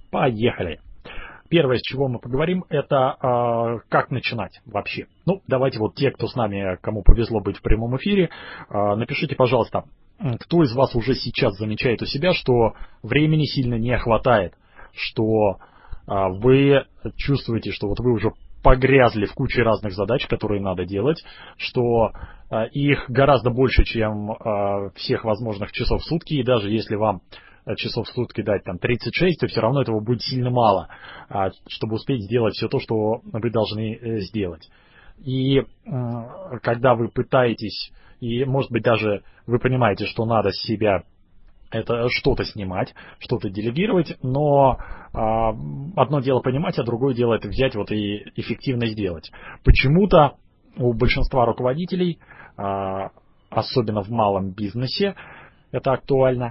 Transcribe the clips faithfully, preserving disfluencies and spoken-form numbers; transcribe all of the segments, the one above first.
Поехали. Первое, с чего мы поговорим, это э, как начинать вообще. Ну, давайте вот те, кто с нами, кому повезло быть в прямом эфире, э, напишите, пожалуйста, кто из вас уже сейчас замечает у себя, что времени сильно не хватает, что э, вы чувствуете, что вот вы уже погрязли в куче разных задач, которые надо делать, что э, их гораздо больше, чем э, всех возможных часов в сутки, и даже если вам часов в сутки дать там тридцать шесть, то все равно этого будет сильно мало, чтобы успеть сделать все то, что вы должны сделать. И когда вы пытаетесь, и может быть даже вы понимаете, что надо с себя это что-то снимать, что-то делегировать, но одно дело понимать, а другое дело это взять вот и эффективно сделать. Почему-то у большинства руководителей, особенно в малом бизнесе, это актуально,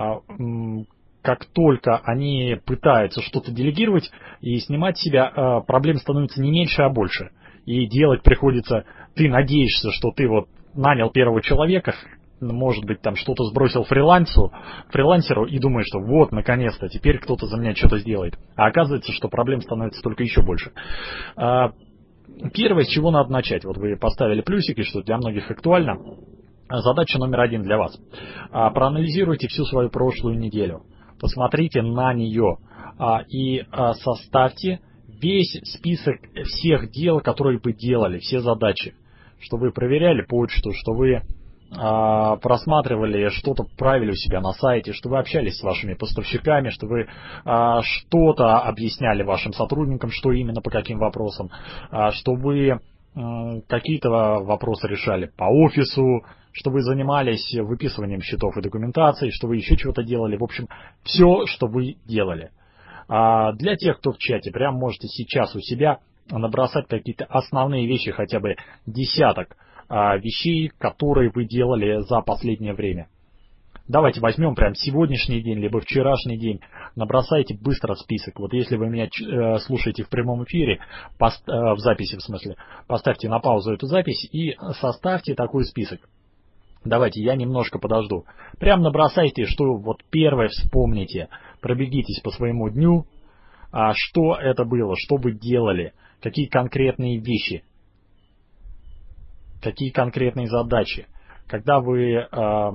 как только они пытаются что-то делегировать и снимать с себя, проблем становится не меньше, а больше. И делать приходится, ты надеешься, что ты вот нанял первого человека, может быть, там что-то сбросил фрилансу, фрилансеру и думаешь, что вот, наконец-то, теперь кто-то за меня что-то сделает. А оказывается, что проблем становится только еще больше. Первое, с чего надо начать, вот вы поставили плюсики, что для многих актуально. Задача номер один для вас. Проанализируйте всю свою прошлую неделю. Посмотрите на нее и составьте весь список всех дел, которые вы делали, все задачи. Что вы проверяли почту, что вы просматривали, что-то правили у себя на сайте, что вы общались с вашими поставщиками, что вы что-то объясняли вашим сотрудникам, что именно по каким вопросам, что вы какие-то вопросы решали по офису, что вы занимались выписыванием счетов и документацией, что вы еще чего-то делали. В общем, все, что вы делали. А для тех, кто в чате, прям можете сейчас у себя набросать какие-то основные вещи, хотя бы десяток а, вещей, которые вы делали за последнее время. Давайте возьмем прям сегодняшний день, либо вчерашний день, набросайте быстро список. Вот если вы меня э, слушаете в прямом эфире, пост, э, в записи в смысле, поставьте на паузу эту запись и составьте такой список. Давайте, я немножко подожду. Прям набросайте, что вот первое вспомните, пробегитесь по своему дню, а что это было, что вы делали, какие конкретные вещи, какие конкретные задачи, когда вы... Э,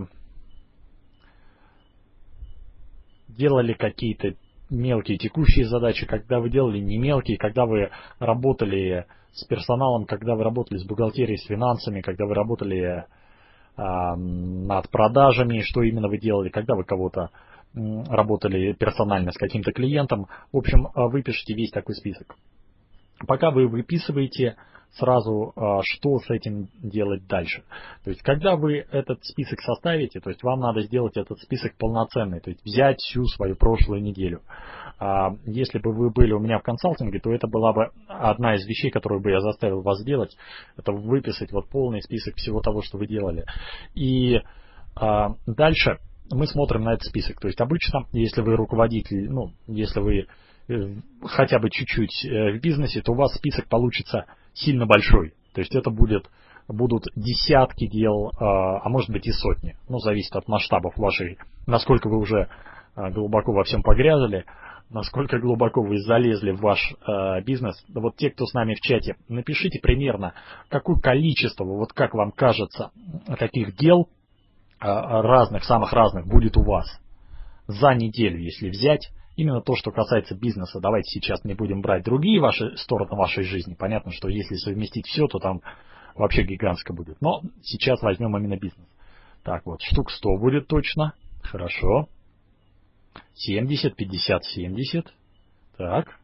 делали какие-то мелкие текущие задачи, когда вы делали не мелкие, когда вы работали с персоналом, когда вы работали с бухгалтерией, с финансами, когда вы работали а, над продажами, что именно вы делали, когда вы кого-то м, работали персонально с каким-то клиентом. В общем, выпишите весь такой список. Пока вы выписываете, сразу что с этим делать дальше. То есть, когда вы этот список составите, то есть вам надо сделать этот список полноценный, то есть взять всю свою прошлую неделю. Если бы вы были у меня в консалтинге, то это была бы одна из вещей, которую бы я заставил вас сделать, это выписать вот полный список всего того, что вы делали. И дальше мы смотрим на этот список. То есть, обычно, если вы руководитель, ну, если вы хотя бы чуть-чуть в бизнесе, то у вас список получится сильно большой. То есть это будет, будут десятки дел, а может быть и сотни. Ну, зависит от масштабов вашей, насколько вы уже глубоко во всем погрязли, насколько глубоко вы залезли в ваш бизнес. Вот те, кто с нами в чате, напишите примерно, какое количество, вот как вам кажется, таких дел разных, самых разных будет у вас за неделю, если взять. Именно то, что касается бизнеса. Давайте сейчас не будем брать другие ваши стороны вашей жизни. Понятно, что если совместить все, то там вообще гигантско будет. Но сейчас возьмем именно бизнес. Так вот, штук сто будет точно. Хорошо. семьдесят, пятьдесят, семьдесят. Так.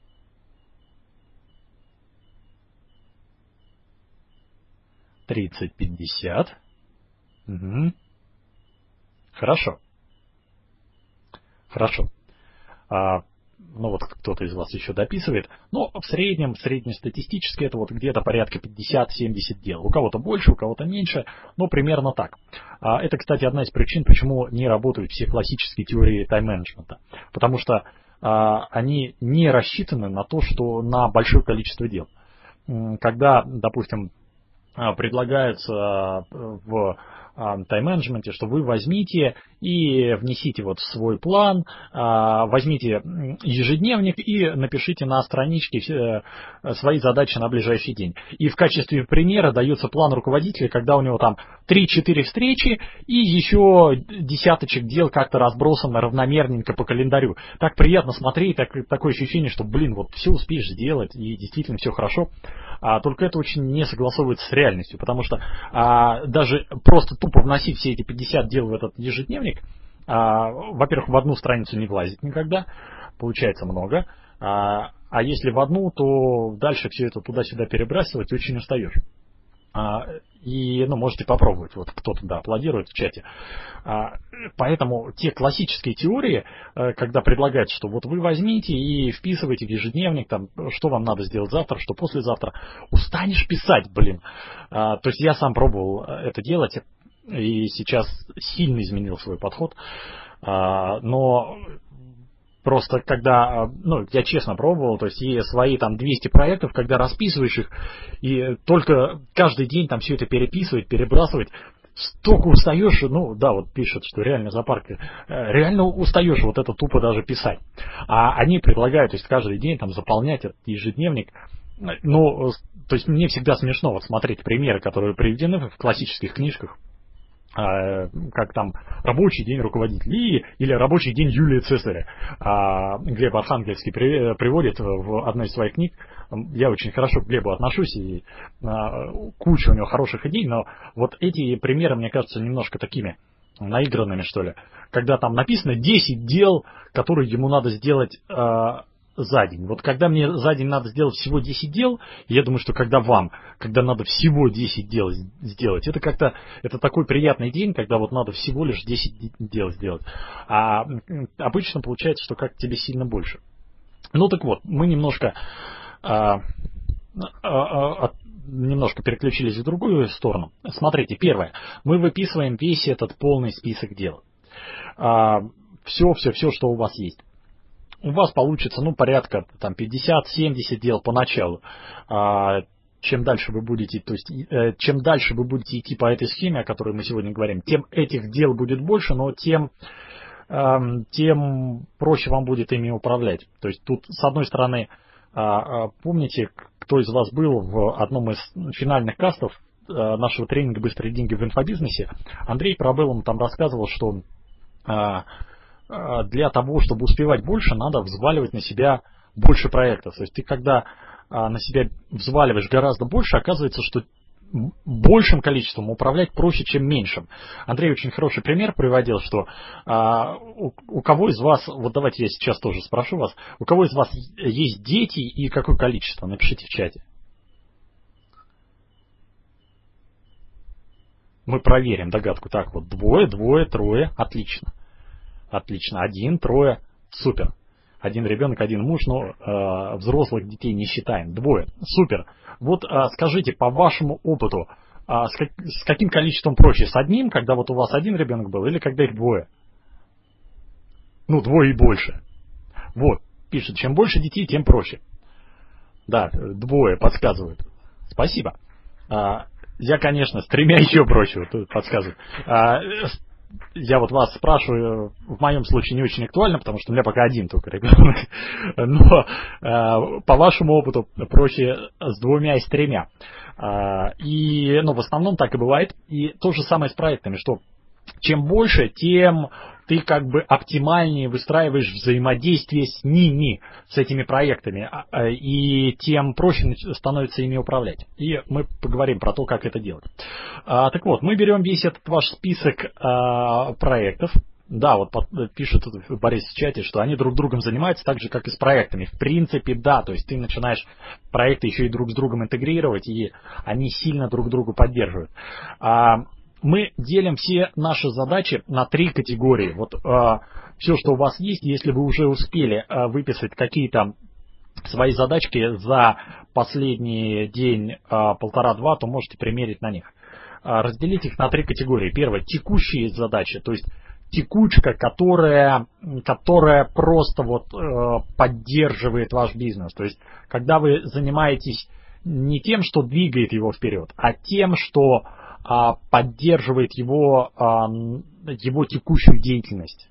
тридцать, пятьдесят. Угу. Хорошо. Хорошо. А, ну вот кто-то из вас еще дописывает, но в среднем, среднестатистически это вот где-то порядка пятьдесят-семьдесят дел. У кого-то больше, у кого-то меньше, но примерно так. А, это, кстати, одна из причин, почему не работают все классические теории тайм-менеджмента. Потому что а, они не рассчитаны на то, что на большое количество дел. Когда, допустим, предлагается в тайм-менеджменте, что вы возьмите и внесите вот в свой план, возьмите ежедневник и напишите на страничке свои задачи на ближайший день. И в качестве примера дается план руководителя, когда у него там три-четыре встречи и еще десяточек дел как-то разбросано равномерненько по календарю. Так приятно смотреть, так, такое ощущение, что, блин, вот все успеешь сделать и действительно все хорошо. А, только это очень не согласовывается с реальностью, потому что а, даже просто тупо вносить все эти пятьдесят дел в этот ежедневник, а, во-первых, в одну страницу не влазит никогда, получается много, а, а если в одну, то дальше все это туда-сюда перебрасывать очень устаешь. А, и, ну, можете попробовать, вот кто-то, да, аплодирует в чате. А, поэтому те классические теории, когда предлагают, что вот вы возьмите и вписывайте в ежедневник, там, что вам надо сделать завтра, что послезавтра, устанешь писать, блин. А, то есть я сам пробовал это делать, и сейчас сильно изменил свой подход, а, но... Просто когда, ну, я честно пробовал, то есть и свои там двести проектов, когда расписываешь их, и только каждый день там все это переписывать, перебрасывать, столько устаешь, ну, да, вот пишут, что реально зоопарк, реально устаешь вот это тупо даже писать. А они предлагают, то есть каждый день там заполнять этот ежедневник, ну, то есть мне всегда смешно вот смотреть примеры, которые приведены в классических книжках, как там рабочий день руководителей или рабочий день Юлия Цезаря. Глеб Архангельский приводит в одной из своих книг. Я очень хорошо к Глебу отношусь, и куча у него хороших идей, но вот эти примеры, мне кажутся, немножко такими наигранными, что ли. Когда там написано десять дел, которые ему надо сделать за день. Вот когда мне за день надо сделать всего десять дел, я думаю, что когда вам, когда надо всего десять дел сделать, это как-то, это такой приятный день, когда вот надо всего лишь десять дел сделать. А обычно получается, что как тебе сильно больше. Ну так вот, мы немножко, а, а, а, немножко переключились в другую сторону. Смотрите, первое, мы выписываем весь этот полный список дел. А, все, все, все, что у вас есть. У вас получится, ну, порядка там пятьдесят-семьдесят дел поначалу. А, чем дальше вы будете, то есть, э, чем дальше вы будете идти по этой схеме, о которой мы сегодня говорим, тем этих дел будет больше, но тем, э, тем проще вам будет ими управлять. То есть тут, с одной стороны, э, помните, кто из вас был в одном из финальных кастов э, нашего тренинга «Быстрые деньги в инфобизнесе», Андрей Парабелл, он там рассказывал, что э, для того, чтобы успевать больше, надо взваливать на себя больше проектов. То есть ты когда а, на себя взваливаешь гораздо больше, оказывается, что большим количеством управлять проще, чем меньшим. Андрей очень хороший пример приводил, что а, у, у кого из вас, вот давайте я сейчас тоже спрошу вас, у кого из вас есть дети и какое количество? Напишите в чате. Мы проверим догадку. Так вот, двое, двое, трое, отлично. Отлично. Один, трое. Супер. Один ребенок, один муж, но э, взрослых детей не считаем. Двое. Супер. Вот э, скажите, по вашему опыту, э, с, как, с каким количеством проще? С одним, когда вот у вас один ребенок был, или когда их двое? Ну, двое и больше. Вот. Пишет, чем больше детей, тем проще. Да, двое подсказывают. Спасибо. Э, я, конечно, с тремя еще проще, вот, подсказывают. Э, Я вот вас спрашиваю, в моем случае не очень актуально, потому что у меня пока один только ребенок. Но э, по вашему опыту проще с двумя и с тремя. Э, и ну, в основном так и бывает. И то же самое с проектами, что чем больше, тем ты как бы оптимальнее выстраиваешь взаимодействие с ними, с этими проектами, и тем проще становится ими управлять. И мы поговорим про то, как это делать. А, так вот, мы берем весь этот ваш список а, проектов. Да, вот пишут Борис в чате, что они друг другом занимаются так же, как и с проектами. В принципе, да, то есть ты начинаешь проекты еще и друг с другом интегрировать, и они сильно друг друга поддерживают. А, Мы делим все наши задачи на три категории. Вот э, все, что у вас есть, если вы уже успели э, выписать какие-то свои задачки за последний день э, полтора-два, то можете примерить на них. Э, разделить их на три категории. Первое, текущие задачи, то есть текучка, которая, которая просто вот э, поддерживает ваш бизнес. То есть когда вы занимаетесь не тем, что двигает его вперед, а тем, что поддерживает его, его текущую деятельность.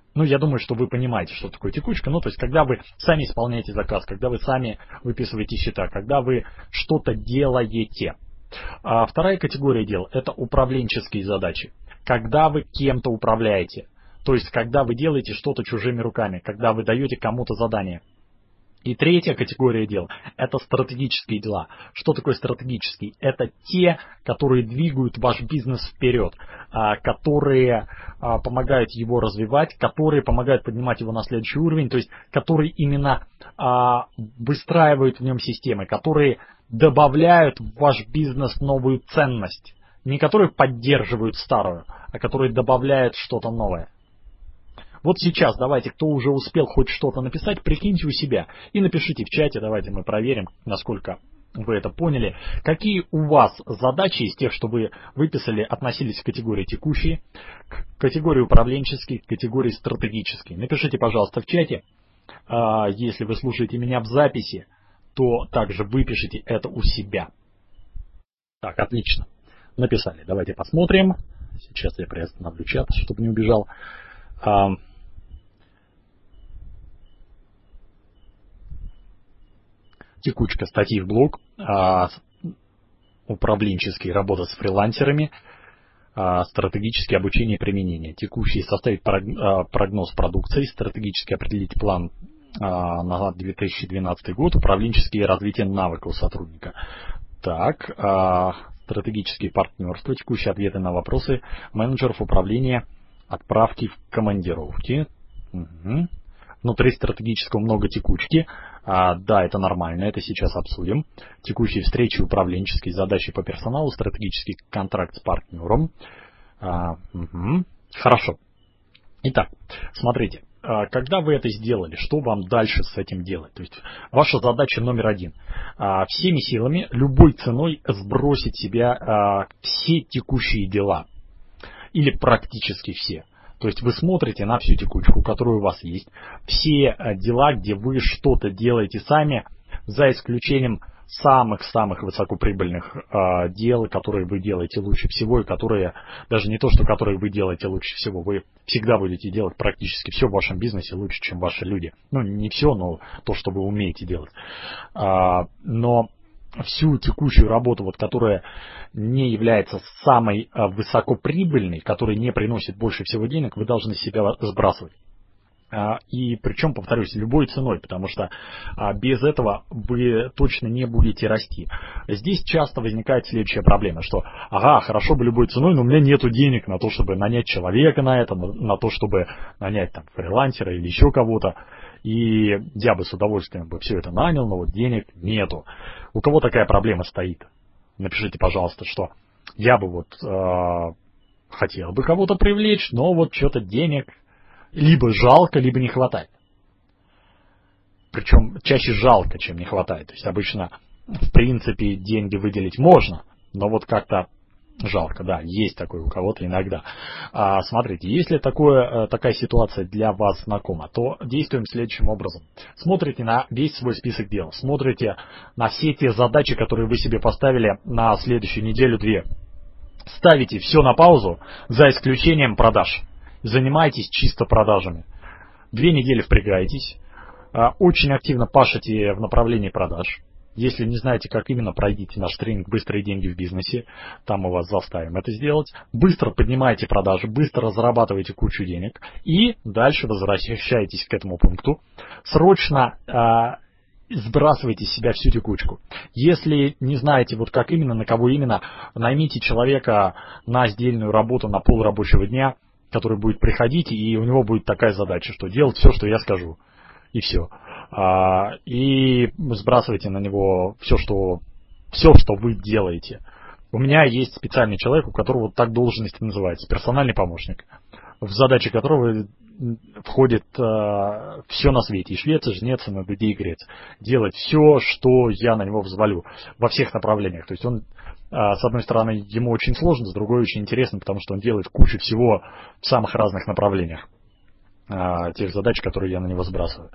Ну, я думаю, что вы понимаете, что такое текучка. Ну, то есть, когда вы сами исполняете заказ, когда вы сами выписываете счета, когда вы что-то делаете. А вторая категория дел – это управленческие задачи. Когда вы кем-то управляете. То есть, когда вы делаете что-то чужими руками, когда вы даете кому-то задание. И третья категория дел – это стратегические дела. Что такое стратегические? Это те, которые двигают ваш бизнес вперед, которые помогают его развивать, которые помогают поднимать его на следующий уровень, то есть которые именно выстраивают в нем системы, которые добавляют в ваш бизнес новую ценность. Не которые поддерживают старую, а которые добавляют что-то новое. Вот сейчас давайте, кто уже успел хоть что-то написать, прикиньте у себя и напишите в чате, давайте мы проверим, насколько вы это поняли. Какие у вас задачи из тех, что вы выписали, относились к категории текущие, к категории управленческие, к категории стратегические. Напишите, пожалуйста, в чате. Если вы слушаете меня в записи, то также выпишите это у себя. Так, отлично. Написали. Давайте посмотрим. Сейчас я приостановлю чат, чтобы не убежал. Текучка статьи в блог, управленческий, работа с фрилансерами, стратегическое обучение и применение. Текущий составить прогноз продукции, стратегически определить план на две тысячи двенадцатый год, управленческие развитие навыков сотрудника. Так, стратегические партнерства, текущие ответы на вопросы менеджеров управления, отправки в командировки. Угу. Внутри стратегического много текучки. А, да, это нормально, это сейчас обсудим. Текущие встречи, управленческие задачи по персоналу, стратегический контракт с партнером. А, угу. Хорошо. Итак, смотрите, когда вы это сделали, что вам дальше с этим делать? То есть ваша задача номер один. Всеми силами, любой ценой сбросить с себя все текущие дела. Или практически все. То есть вы смотрите на всю текучку, которая у вас есть. Все дела, где вы что-то делаете сами, за исключением самых-самых высокоприбыльных э, дел, которые вы делаете лучше всего, и которые, даже не то, что которые вы делаете лучше всего, вы всегда будете делать практически все в вашем бизнесе лучше, чем ваши люди. Ну, не все, но то, что вы умеете делать. А, но всю текущую работу, вот, которая не является самой а, высокоприбыльной, которая не приносит больше всего денег, вы должны себя сбрасывать. И причем, повторюсь, любой ценой, потому что без этого вы точно не будете расти. Здесь часто возникает следующая проблема, что ага, хорошо бы любой ценой, но у меня нету денег на то, чтобы нанять человека на это, на то, чтобы нанять там фрилансера или еще кого-то. И я бы с удовольствием бы все это нанял, но вот денег нету. У кого такая проблема стоит? Напишите, пожалуйста, что я бы вот э, хотел бы кого-то привлечь, но вот что-то денег либо жалко, либо не хватает. Причем чаще жалко, чем не хватает. То есть обычно, в принципе, деньги выделить можно, но вот как-то жалко, да, есть такое у кого-то иногда. А, смотрите, если такое, такая ситуация для вас знакома, то действуем следующим образом. Смотрите на весь свой список дел, смотрите на все те задачи, которые вы себе поставили на следующую неделю-две. Ставите все на паузу, за исключением продаж. Занимайтесь чисто продажами. Две недели впрягаетесь, очень активно пашете в направлении продаж. Если не знаете, как именно, пройдите наш тренинг «Быстрые деньги в бизнесе». Там мы вас заставим это сделать. Быстро поднимаете продажи, быстро зарабатываете кучу денег. И дальше возвращаетесь к этому пункту. Срочно э, сбрасывайте с себя всю текучку. Если не знаете, вот как именно, на кого именно, наймите человека на сдельную работу на полрабочего дня, который будет приходить, и у него будет такая задача, что делать все, что я скажу. И все. А, и сбрасывайте на него все, что, все, что вы делаете. У меня есть специальный человек, у которого вот так должность называется, персональный помощник, в задачи которого входит а, все на свете. И швец, и жнец, и на дуде, и грец. Делать все, что я на него взвалю. Во всех направлениях. То есть он, с одной стороны, ему очень сложно, с другой очень интересно, потому что он делает кучу всего в самых разных направлениях. Тех задач, которые я на него сбрасываю.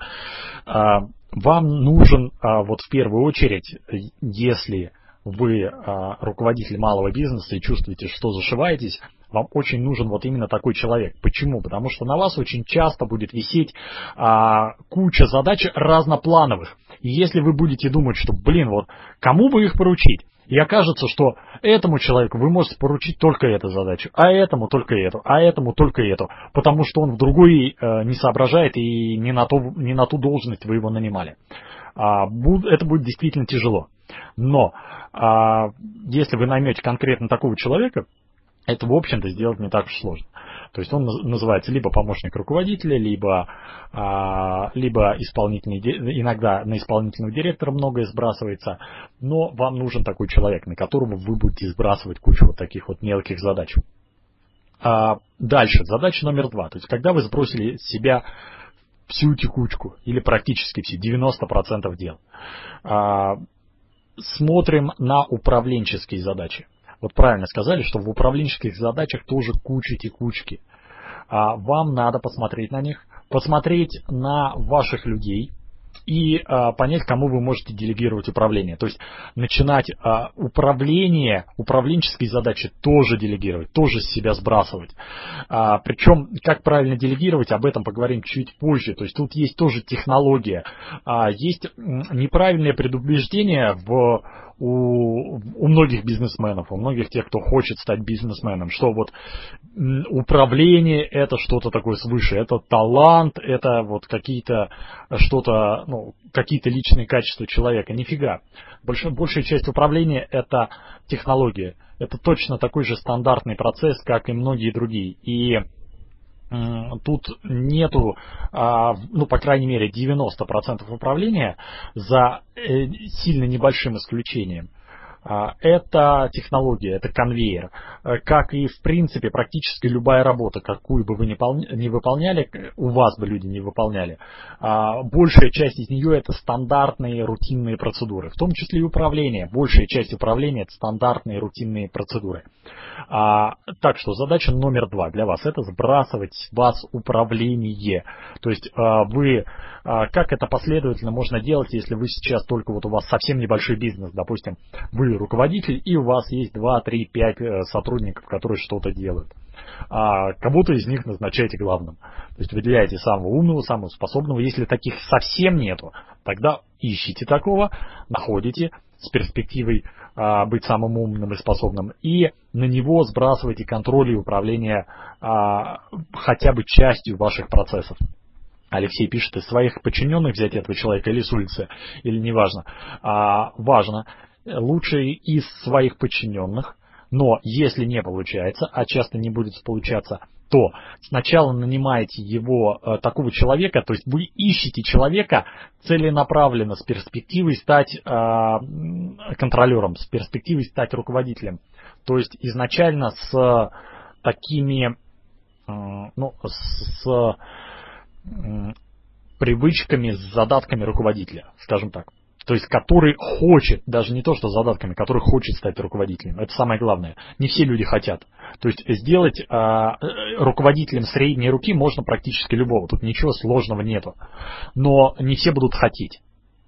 Вам нужен, вот в первую очередь, если вы руководитель малого бизнеса и чувствуете, что зашиваетесь, вам очень нужен вот именно такой человек. Почему? Потому что на вас очень часто будет висеть а, куча задач разноплановых. И если вы будете думать, что, блин, вот кому бы их поручить, и окажется, что этому человеку вы можете поручить только эту задачу, а этому только эту, а этому только эту, потому что он в другой э, не соображает и не на, то, не на ту должность вы его нанимали. А, буд, это будет действительно тяжело. Но а, если вы наймете конкретно такого человека, это, в общем-то, сделать не так уж сложно. То есть он называется либо помощник руководителя, либо, а, либо исполнительный, иногда на исполнительного директора многое сбрасывается, но вам нужен такой человек, на которого вы будете сбрасывать кучу вот таких вот мелких задач. А, дальше, задача номер два. То есть когда вы сбросили с себя всю текучку, или практически все, девяносто процентов дел, а, смотрим на управленческие задачи. Вот правильно сказали, что в управленческих задачах тоже куча текучки. А вам надо посмотреть на них, посмотреть на ваших людей и а, понять, кому вы можете делегировать управление. То есть начинать а, управление, управленческие задачи тоже делегировать, тоже с себя сбрасывать. А, причем, как правильно делегировать, об этом поговорим чуть позже. То есть тут есть тоже технология. А, есть неправильное предубеждение в У, у многих бизнесменов, у многих тех, кто хочет стать бизнесменом, что вот управление это что-то такое свыше, это талант, это вот какие-то что-то, ну, какие-то личные качества человека. Нифига. Больш, большая часть управления это технология. Это точно такой же стандартный процесс, как и многие другие. И тут нету, ну, по крайней мере, девяносто процентов управления, за сильно небольшим исключением. Это технология, это конвейер. Как и, в принципе, практически любая работа, какую бы вы ни выполняли, у вас бы люди не выполняли, большая часть из нее это стандартные рутинные процедуры. В том числе и управление. Большая часть управления это стандартные рутинные процедуры. Так что задача номер два для вас это сбрасывать с вас управление. То есть вы, как это последовательно можно делать, если вы сейчас только вот у вас совсем небольшой бизнес, допустим, вы руководитель, и у вас есть два, три, пять сотрудников, которые что-то делают. А кого-то из них назначаете главным. То есть выделяете самого умного, самого способного. Если таких совсем нету, тогда ищите такого, находите с перспективой а, быть самым умным и способным, и на него сбрасывайте контроль и управление а, хотя бы частью ваших процессов. Алексей пишет, из своих подчиненных взять этого человека или с улицы, или неважно. А, важно. Лучше из своих подчиненных, но если не получается, а часто не будет получаться, то сначала нанимаете его, э, такого человека, то есть вы ищете человека целенаправленно с перспективой стать э, контролером, с перспективой стать руководителем. То есть изначально с такими, э, ну, с, с э, привычками, с задатками руководителя, скажем так. То есть, который хочет, даже не то, что задатками, который хочет стать руководителем. Это самое главное. Не все люди хотят. То есть, сделать э, руководителем средней руки можно практически любого. Тут ничего сложного нету. Но не все будут хотеть.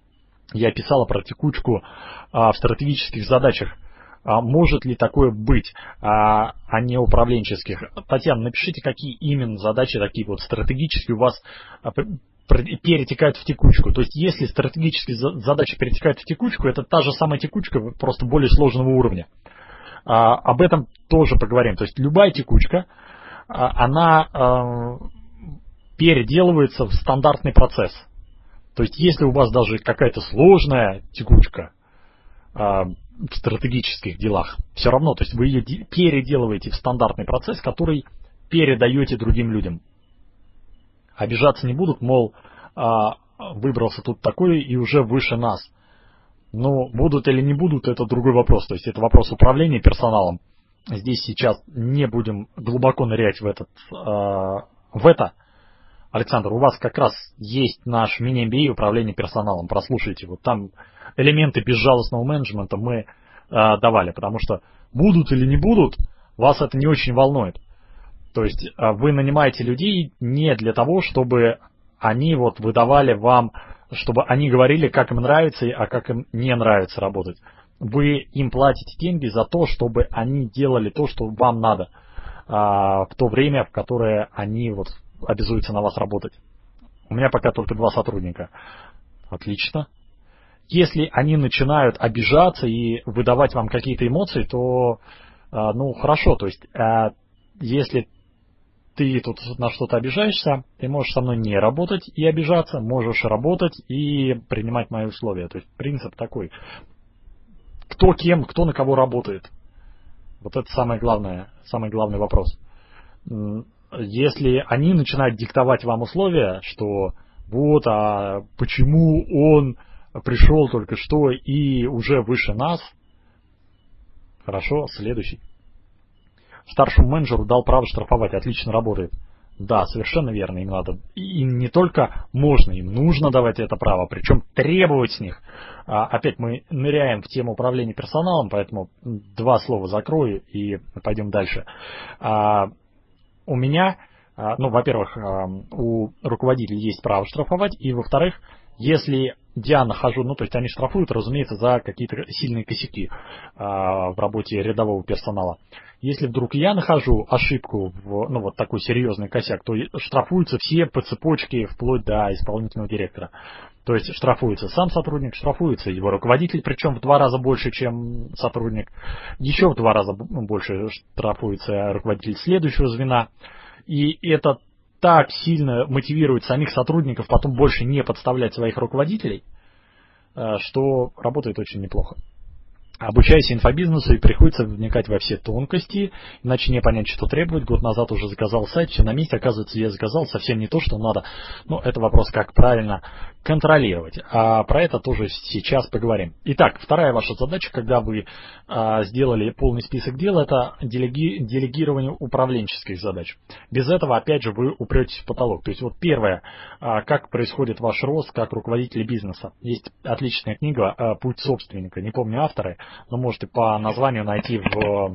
Я писала про текучку э, в стратегических задачах. А может ли такое быть, а, а не управленческих? Татьяна, напишите, какие именно задачи такие вот стратегические у вас перетекают в текучку. То есть, если стратегические задачи перетекают в текучку, это та же самая текучка, просто более сложного уровня. А, об этом тоже поговорим. То есть, любая текучка, а, она а, переделывается в стандартный процесс. То есть, если у вас даже какая-то сложная текучка а, в стратегических делах, все равно, то есть, вы ее переделываете в стандартный процесс, который передаете другим людям. Обижаться не будут, мол, выбрался тут такой и уже выше нас. Но будут или не будут, это другой вопрос. То есть это вопрос управления персоналом. Здесь сейчас не будем глубоко нырять в, этот, в это. Александр, у вас как раз есть наш мини-эм би эй управление персоналом. Прослушайте. Вот там элементы безжалостного менеджмента мы давали. Потому что будут или не будут, вас это не очень волнует. То есть вы нанимаете людей не для того, чтобы они вот выдавали вам, чтобы они говорили, как им нравится, а как им не нравится работать. Вы им платите деньги за то, чтобы они делали то, что вам надо. в то время, в которое они вот обязуются на вас работать. У меня пока только два сотрудника. Отлично. Если они начинают обижаться и выдавать вам какие-то эмоции, то, ну, хорошо. То есть, если ты тут на что-то обижаешься, ты можешь со мной не работать и обижаться, можешь работать и принимать мои условия. То есть, принцип такой. Кто кем, кто на кого работает. Вот это самое главное, самый главный вопрос. Если они начинают диктовать вам условия, что вот, а почему он пришел только что и уже выше нас, хорошо, следующий. Старшему менеджеру дал право штрафовать, отлично работает. Да, совершенно верно, им надо, им не только можно, им нужно давать это право, причем требовать с них. А, опять мы ныряем в тему управления персоналом, поэтому два слова закрою и пойдем дальше. А, у меня, а, ну, во-первых, а, у руководителей есть право штрафовать, и, во-вторых, если я нахожу, ну, то есть они штрафуют, разумеется, за какие-то сильные косяки а, в работе рядового персонала. Если вдруг я нахожу ошибку, в, ну, вот такой серьезный косяк, то штрафуются все по цепочке, вплоть до исполнительного директора. То есть штрафуется сам сотрудник, штрафуется его руководитель, причем в два раза больше, чем сотрудник. Еще в два раза больше штрафуется руководитель следующего звена. И это так сильно мотивирует самих сотрудников потом больше не подставлять своих руководителей, что работает очень неплохо. Обучаясь инфобизнесу, и приходится вникать во все тонкости, иначе не понять, что требовать. Год назад уже заказал сайт, все на месте, оказывается, я заказал совсем не то, что надо. Но это вопрос, как правильно контролировать. А про это тоже сейчас поговорим. Итак, вторая ваша задача, когда вы а, сделали полный список дел, это делеги, делегирование управленческих задач. Без этого, опять же, вы упретесь в потолок. То есть, вот первое, а, как происходит ваш рост как руководитель бизнеса. Есть отличная книга а, «Путь собственника», не помню авторы, но можете по названию найти в,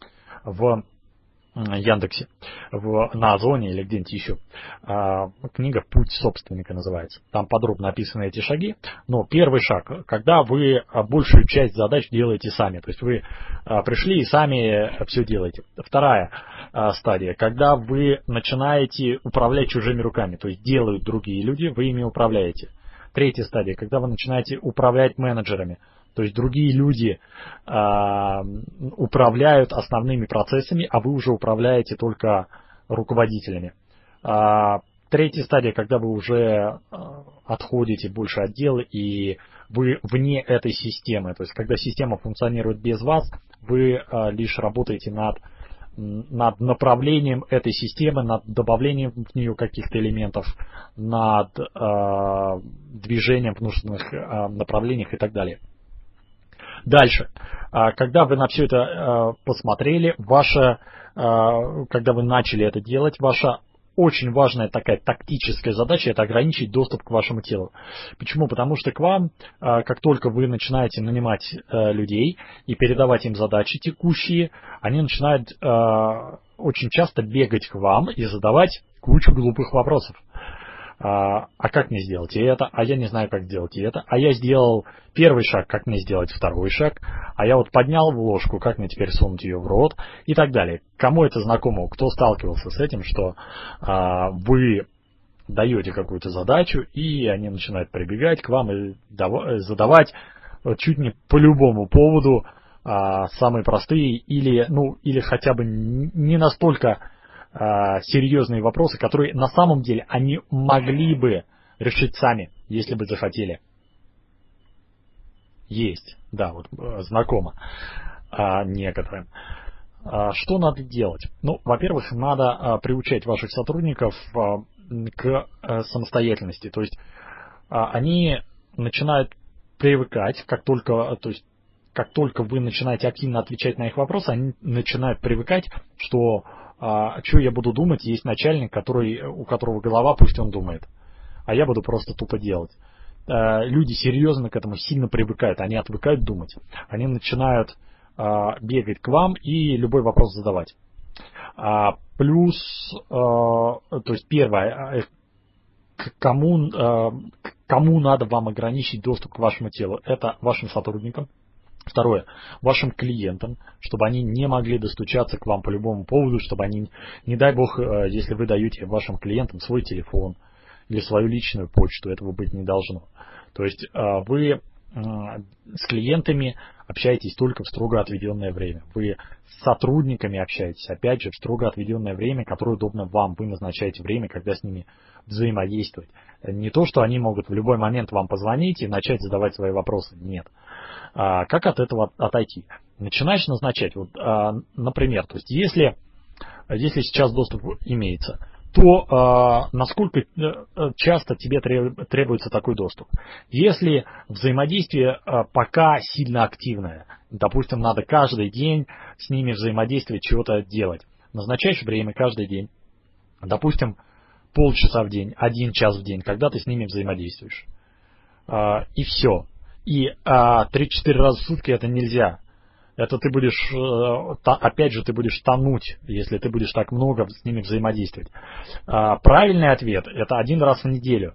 в Яндексе, в, на Озоне или где-нибудь еще. А, книга «Путь собственника» называется. Там подробно описаны эти шаги. Но первый шаг, когда вы большую часть задач делаете сами. То есть вы а, пришли и сами все делаете. Вторая а, стадия, когда вы начинаете управлять чужими руками. То есть делают другие люди, вы ими управляете. Третья стадия, когда вы начинаете управлять менеджерами. То есть другие люди э, управляют основными процессами, а вы уже управляете только руководителями. А, третья стадия, когда вы уже э, отходите больше от дела и вы вне этой системы. То есть когда система функционирует без вас, вы э, лишь работаете над, над направлением этой системы, над добавлением в нее каких-то элементов, над э, движением в нужных э, направлениях и так далее. Дальше, когда вы на все это посмотрели, ваша, когда вы начали это делать, ваша очень важная такая тактическая задача – это ограничить доступ к вашему телу. Почему? Потому что к вам, как только вы начинаете нанимать людей и передавать им задачи текущие, они начинают очень часто бегать к вам и задавать кучу глупых вопросов. А, а как мне сделать это? А я не знаю, как сделать это. А я сделал первый шаг, как мне сделать второй шаг. А я вот поднял ложку, как мне теперь сунуть ее в рот и так далее. Кому это знакомо? Кто сталкивался с этим, что а, вы даете какую-то задачу, и они начинают прибегать к вам и задавать чуть не по любому поводу а, самые простые или, ну, или хотя бы не настолько серьезные вопросы, которые на самом деле они могли бы решить сами, если бы захотели. Есть, да, вот знакомо а, некоторым. А, что надо делать? Ну, во-первых, надо а, приучать ваших сотрудников а, к а, самостоятельности. То есть а, они начинают привыкать, как только, то есть, как только вы начинаете активно отвечать на их вопросы, они начинают привыкать, что А, что я буду думать, есть начальник, который, у которого голова, пусть он думает. А я буду просто тупо делать. А, люди серьезно к этому сильно привыкают. Они отвыкают думать. Они начинают а, бегать к вам и любой вопрос задавать. А, плюс, а, то есть первое, к кому, а, к кому надо вам ограничить доступ к вашему телу? Это вашим сотрудникам. Второе. Вашим клиентам, чтобы они не могли достучаться к вам по любому поводу, чтобы они, не дай бог, если вы даете вашим клиентам свой телефон или свою личную почту, этого быть не должно. То есть вы с клиентами общаетесь только в строго отведенное время. Вы с сотрудниками общаетесь, опять же, в строго отведенное время, которое удобно вам. Вы назначаете время, когда с ними взаимодействовать. Не то, что они могут в любой момент вам позвонить и начать задавать свои вопросы. Нет. А как от этого отойти? Начинаешь назначать, вот, а, например, то есть если, если сейчас доступ имеется, то а, насколько часто тебе требуется такой доступ? Если взаимодействие а, пока сильно активное, допустим, надо каждый день с ними взаимодействовать, чего-то делать, назначаешь время каждый день, допустим, полчаса в день, один час в день, когда ты с ними взаимодействуешь. А, и все. И а, три-четыре раза в сутки это нельзя. Это ты будешь, опять же, ты будешь тонуть, если ты будешь так много с ними взаимодействовать. А, правильный ответ – это один раз в неделю.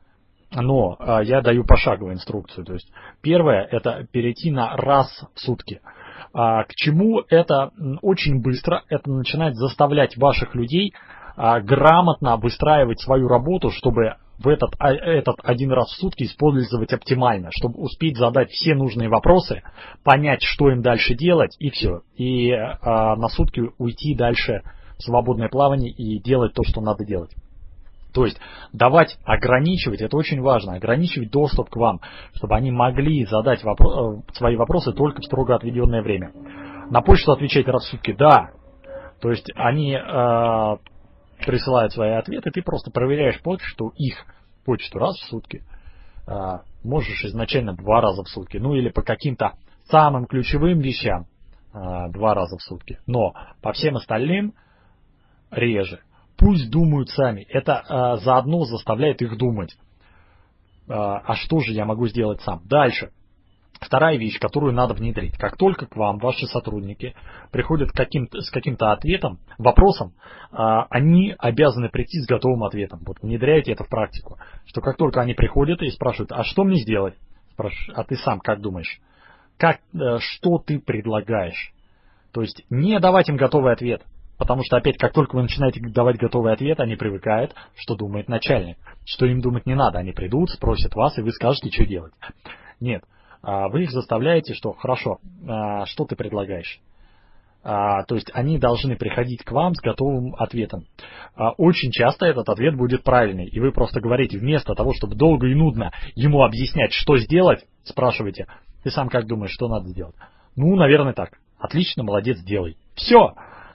Но а, я даю пошаговую инструкцию. То есть первое – это перейти на раз в сутки. А, к чему это очень быстро? Это начинает заставлять ваших людей а, грамотно выстраивать свою работу, чтобы в этот, этот один раз в сутки использовать оптимально, чтобы успеть задать все нужные вопросы, понять, что им дальше делать, и все. И а, на сутки уйти дальше в свободное плавание и делать то, что надо делать. То есть давать, ограничивать, это очень важно, ограничивать доступ к вам, чтобы они могли задать вопро- свои вопросы только в строго отведенное время. На почту отвечать раз в сутки, да. То есть они а, присылают свои ответы, ты просто проверяешь почту, их почту раз в сутки. А, можешь изначально два раза в сутки. Ну или по каким-то самым ключевым вещам а, два раза в сутки. Но по всем остальным реже. Пусть думают сами. Это а, заодно заставляет их думать. А, а что же я могу сделать сам? Дальше. Вторая вещь, которую надо внедрить. Как только к вам ваши сотрудники приходят каким-то, с каким-то ответом, вопросом, а, они обязаны прийти с готовым ответом. Вот внедряйте это в практику. Что как только они приходят и спрашивают, а что мне сделать? Спрашиваешь, а ты сам как думаешь? Как, что ты предлагаешь? То есть не давать им готовый ответ. Потому что опять, как только вы начинаете давать готовый ответ, они привыкают, что думает начальник. Что им думать не надо. Они придут, спросят вас, и вы скажете, что делать. Нет. Вы их заставляете, что хорошо, что ты предлагаешь. То есть они должны приходить к вам с готовым ответом. Очень часто этот ответ будет правильный. И вы просто говорите, вместо того, чтобы долго и нудно ему объяснять, что сделать, спрашиваете, ты сам как думаешь, что надо сделать? Ну, наверное, так. Отлично, молодец, делай. Все.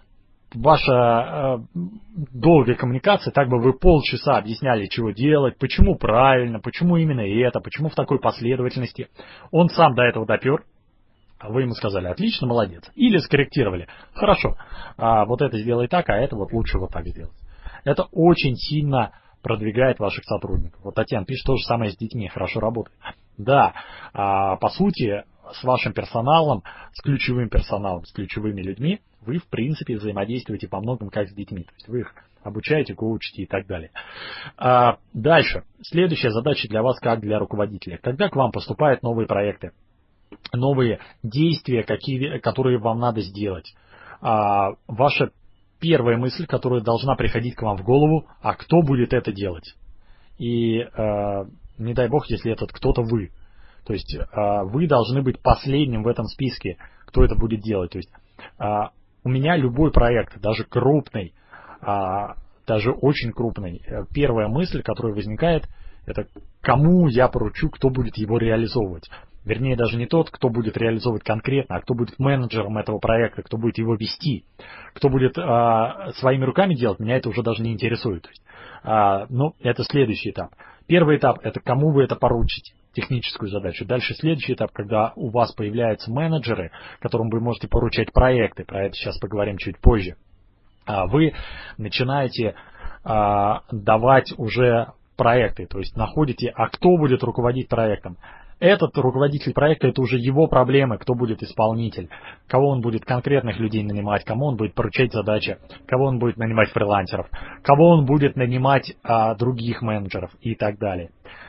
Ваша э, долгая коммуникация, так бы вы полчаса объясняли, чего делать, почему правильно, почему именно это, почему в такой последовательности. Он сам до этого допер, а вы ему сказали, отлично, молодец. Или скорректировали, хорошо, а вот это сделай так, а это вот лучше вот так сделать. Это очень сильно продвигает ваших сотрудников. Вот Татьяна пишет, то же самое с детьми, хорошо работает. Да, а, по сути, с вашим персоналом, с ключевым персоналом, с ключевыми людьми, вы, в принципе, взаимодействуете по многим как с детьми. То есть вы их обучаете, коучите и так далее. А дальше. Следующая задача для вас, как для руководителя. Когда к вам поступают новые проекты, новые действия, какие, которые вам надо сделать, а, ваша первая мысль, которая должна приходить к вам в голову, а кто будет это делать? И а, не дай бог, если этот кто-то вы. То есть а, вы должны быть последним в этом списке, кто это будет делать. То есть а, у меня любой проект, даже крупный, а, даже очень крупный, первая мысль, которая возникает, это кому я поручу, кто будет его реализовывать. Вернее, даже не тот, кто будет реализовывать конкретно, а кто будет менеджером этого проекта, кто будет его вести, кто будет а, своими руками делать, меня это уже даже не интересует. То есть, а, ну, это следующий этап. Первый этап – это кому вы это поручите, техническую задачу. Дальше следующий этап, когда у вас появляются менеджеры, которым вы можете поручать проекты, про это сейчас поговорим чуть позже. А, вы начинаете а, давать уже проекты, то есть находите, а кто будет руководить проектом. Этот руководитель проекта, это уже его проблемы, кто будет исполнитель, кого он будет конкретных людей нанимать, кому он будет поручать задачи, кого он будет нанимать фрилансеров, кого он будет нанимать а, других менеджеров и так далее.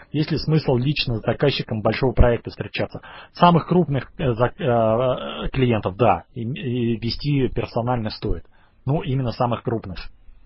есть ли смысл лично с заказчиком большого проекта встречаться. Самых крупных клиентов, да, и вести персонально стоит. Ну, именно самых крупных.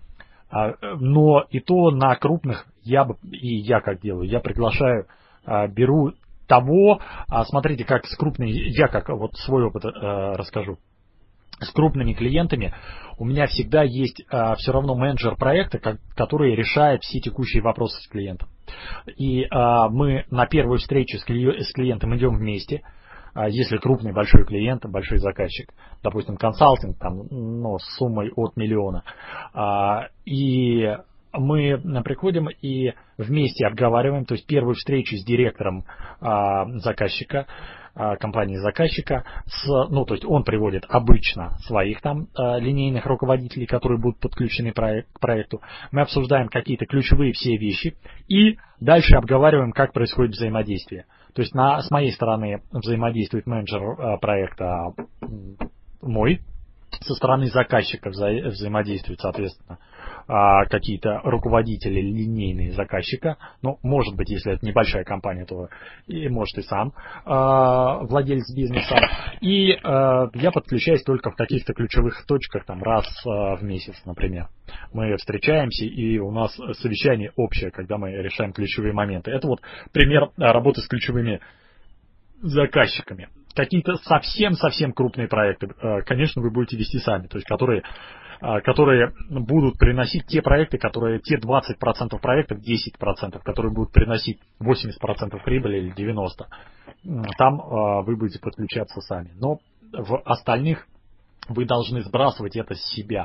Но и то на крупных я бы, и я как делаю, я приглашаю, беру того, смотрите, как с крупными, я как вот свой опыт расскажу. С крупными клиентами у меня всегда есть а, все равно менеджер проекта, как, который решает все текущие вопросы с клиентом. И а, мы на первую встречу с, кли, с клиентом идем вместе, а, если крупный большой клиент, большой заказчик, допустим, консалтинг там, ну, с суммой от миллиона. А, и мы приходим и вместе обговариваем, то есть первую встречу с директором а, заказчика, компании заказчика, с, ну, то есть он приводит обычно своих там э, линейных руководителей, которые будут подключены проект, к проекту. Мы обсуждаем какие-то ключевые все вещи и дальше обговариваем, как происходит взаимодействие. То есть на, с моей стороны взаимодействует менеджер э, проекта э, мой, со стороны заказчика вза взаимодействуют, соответственно, какие-то руководители линейные заказчика. Ну, может быть, если это небольшая компания, то и может и сам владелец бизнеса. И я подключаюсь только в каких-то ключевых точках, там, раз в месяц, например. Мы встречаемся, и у нас совещание общее, когда мы решаем ключевые моменты. Это вот пример работы с ключевыми заказчиками. Какие-то совсем-совсем крупные проекты, конечно, вы будете вести сами, то есть которые, которые будут приносить те проекты, которые, те двадцать процентов проектов, десять процентов, которые будут приносить восемьдесят процентов прибыли или девяносто процентов. Там вы будете подключаться сами. Но в остальных вы должны сбрасывать это с себя.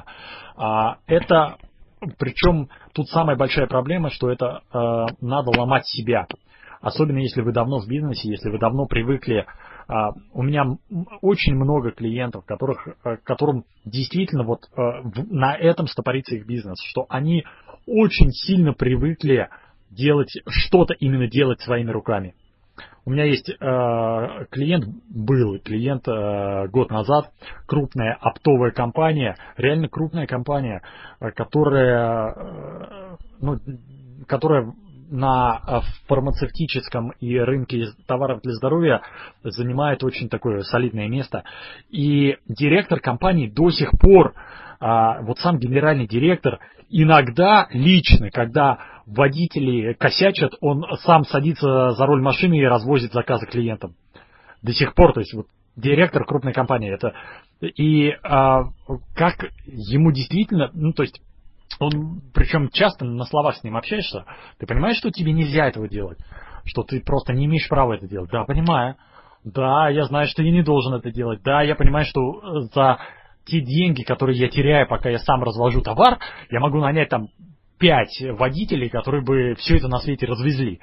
Это, причем тут самая большая проблема, что это надо ломать себя. Особенно если вы давно в бизнесе, если вы давно привыкли. Uh, у меня очень много клиентов, которых, uh, которым действительно вот uh, в, на этом стопорится их бизнес, что они очень сильно привыкли делать что-то, именно делать своими руками. У меня есть uh, клиент, был клиент uh, год назад, крупная оптовая компания, реально крупная компания, uh, которая, uh, ну, которая на фармацевтическом и рынке товаров для здоровья занимает очень такое солидное место. И директор компании до сих пор, вот сам генеральный директор, иногда лично, когда водители косячат, он сам садится за руль машины и развозит заказы клиентам. До сих пор, то есть вот директор крупной компании. Это, и а, как ему действительно, ну то есть, он, причем часто на словах с ним общаешься, ты понимаешь, что тебе нельзя этого делать, что ты просто не имеешь права это делать. Да, понимаю. Да, я знаю, что я не должен это делать. Да, я понимаю, что за те деньги, которые я теряю, пока я сам развожу товар, я могу нанять там пять водителей, которые бы все это на свете развезли.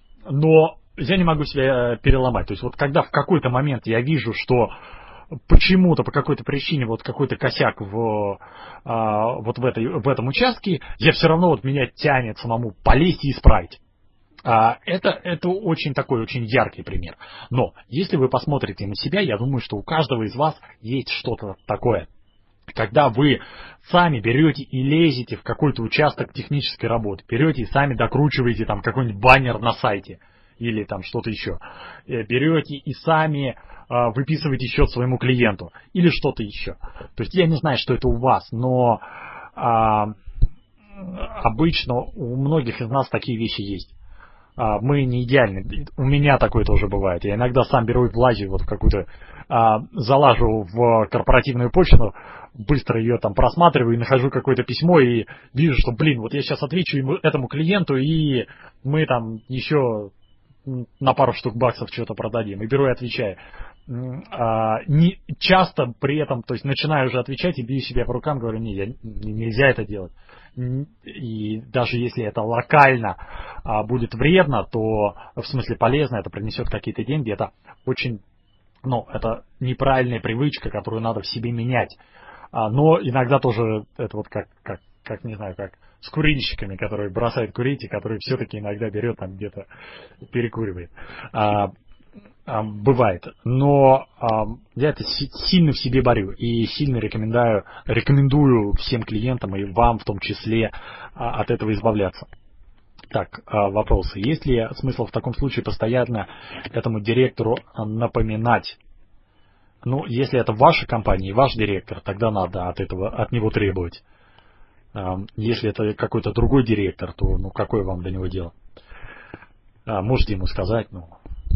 Но я не могу себя переломать. То есть вот когда в какой-то момент я вижу, что почему-то, по какой-то причине, вот какой-то косяк в, а, вот в, этой, в этом участке, я все равно, вот меня тянет самому полезть и исправить. А, это, это очень такой, очень яркий пример. Но, если вы посмотрите на себя, я думаю, что у каждого из вас есть что-то такое. Когда вы сами берете и лезете в какой-то участок технической работы, берете и сами докручиваете там какой-нибудь баннер на сайте, или там что-то еще. Берете и сами а, выписываете счет своему клиенту. Или что-то еще. То есть я не знаю, что это у вас, но а, обычно у многих из нас такие вещи есть. А, мы не идеальны. У меня такое тоже бывает. Я иногда сам беру и влазю вот в какую-то, а, залажу в корпоративную почту, быстро ее там просматриваю и нахожу какое-то письмо и вижу, что, блин, вот я сейчас отвечу ему, этому клиенту, и мы там еще на пару штук баксов что-то продадим. И беру и отвечаю. А, не, часто при этом, то есть начинаю уже отвечать и бью себя по рукам, говорю, не, я, нельзя это делать. И даже если это локально а, будет вредно, то в смысле полезно, это принесет какие-то деньги, это очень, ну, это неправильная привычка, которую надо в себе менять. А, но иногда тоже это вот как, как, как, не знаю, как с курильщиками, которые бросают курить, и которые все-таки иногда берет там где-то перекуривает. А, а, бывает. Но а, я это си- сильно в себе борю и сильно рекомендую, рекомендую всем клиентам и вам в том числе а, от этого избавляться. Так, вопросы. Есть ли смысл в таком случае постоянно этому директору напоминать? Ну, если это ваша компания и ваш директор, тогда надо от этого, от него требовать. Если это какой-то другой директор, то ну какое вам до него дело? Можете ему сказать, ну,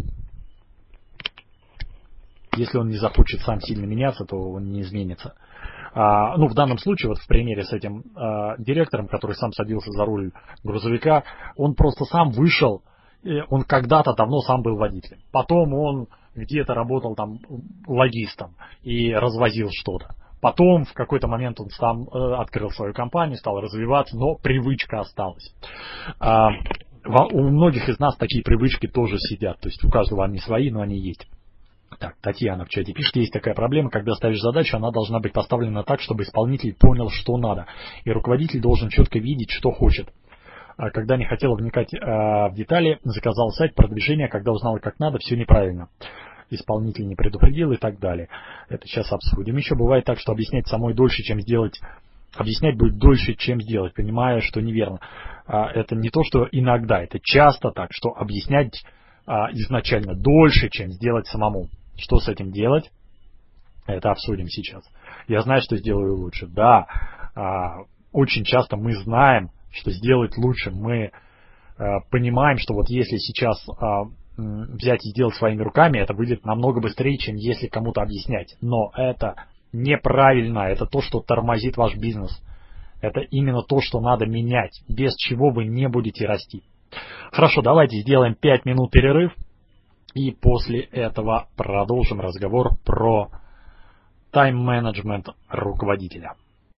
если он не захочет сам сильно меняться, то он не изменится. А, ну, в данном случае, вот в примере с этим а, директором, который сам садился за руль грузовика, он просто сам вышел, он когда-то давно сам был водителем. Потом он где-то работал там логистом и развозил что-то. Потом в какой-то момент он сам э, открыл свою компанию, стал развиваться, но привычка осталась. А, у многих из нас такие привычки тоже сидят, то есть у каждого они свои, но они есть. Так, Татьяна в чате пишет, есть такая проблема, когда ставишь задачу, она должна быть поставлена так, чтобы исполнитель понял, что надо. И руководитель должен четко видеть, что хочет. А когда не хотела вникать а, в детали, заказал сайт продвижения, когда узнала, как надо, все неправильно. Исполнитель не предупредил и так далее. Это сейчас обсудим. Еще бывает так, что объяснять самой дольше, чем сделать. Объяснять будет дольше, чем сделать, понимая, что неверно. А, это не то, что иногда, это часто так, что объяснять а, изначально дольше, чем сделать самому. Что с этим делать? Это обсудим сейчас. Я знаю, что сделаю лучше. Да, а, очень часто мы знаем, что сделать лучше. Мы а, понимаем, что вот если сейчас а, взять и сделать своими руками, это выйдет намного быстрее, чем если кому-то объяснять. Но это неправильно. Это то, что тормозит ваш бизнес. Это именно то, что надо менять, без чего вы не будете расти. Хорошо, давайте сделаем пять минут перерыв. И после этого продолжим разговор про тайм-менеджмент руководителя.